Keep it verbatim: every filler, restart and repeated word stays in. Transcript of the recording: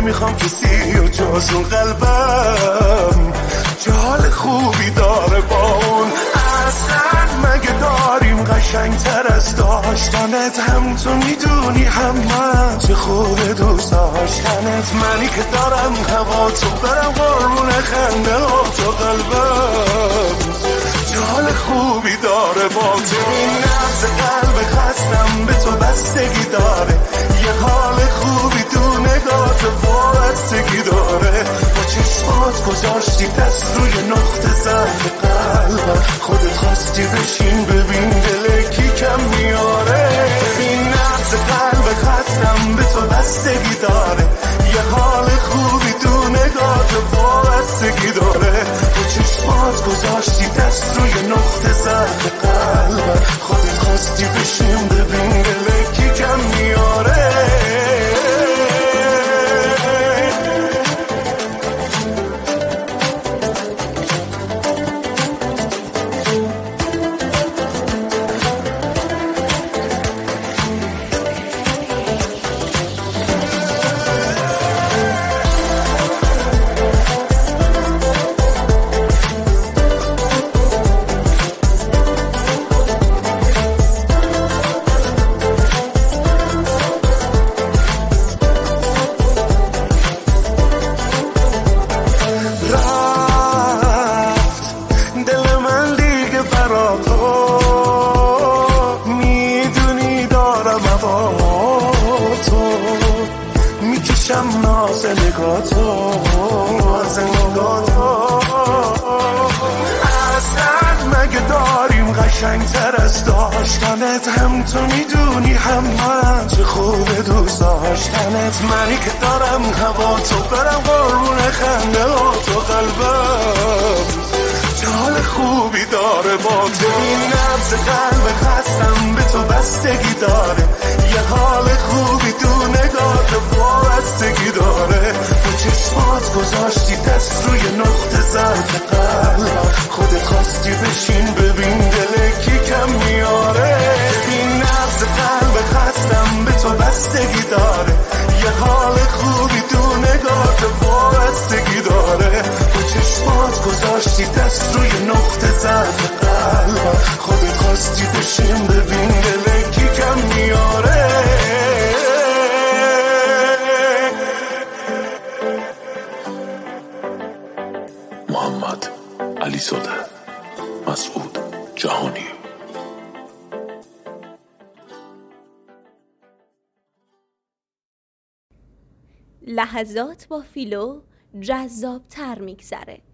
نمیخوام کسی و جز اون قلبم چه حال خوبی داره با اون. اصلا مگه داریم قشنگتر از داشتنت؟ هم تو میدونی هم من چه خوبه دوست داشتنت. منی که دارم هوا تو برم قربون خنده ها تو قلبم چه حال خوبی داره با تو. این نبض قلب خستم به تو بستگی داره، یه حال خوبی تو نگاه تو وابستگی داره. با چشمات گذاشتی دست روی نقطه ضعف قلبم، خودت خواستی بشین ببین دل کی کم میاره. ببین نبض قلب خستم به تو بستگی داره، یه حال خوبی تو نگاه تو وابستگی داره. با چشمات گذاشتی دست روی نقطه ضعف قلبم، خودت خواستی بشین ببین دل کی کم میاره. قشنگتر از داشتنت؟ هم تو میدونی هم من چه خوبه دوست داشتنت. منی که دارم هوا تو برم قربون خنده ها تو قلبم چه حال خوبی داره با تو. این نبض قلب خستم به تو بستگی داره، یه حال خوبی تو نگاه تو وابستگی داره. با چشمات گذاشتی دست روی نقطه ضعف قلبم، خودت خواستی بشین ببین دل کی کم میاره. این نبض قلب خستم به تو بستگی داره، یه حال خوبی تو نگاه تو وابستگی داره. با چشمات گذاشتی دست روی نقطه ضعف قلبم، خودت خواستی بشین ببین دل کی کم میاره. محمد علی زاده، مسعود جهانی. لحظات با فیلو جذاب تر میگذره.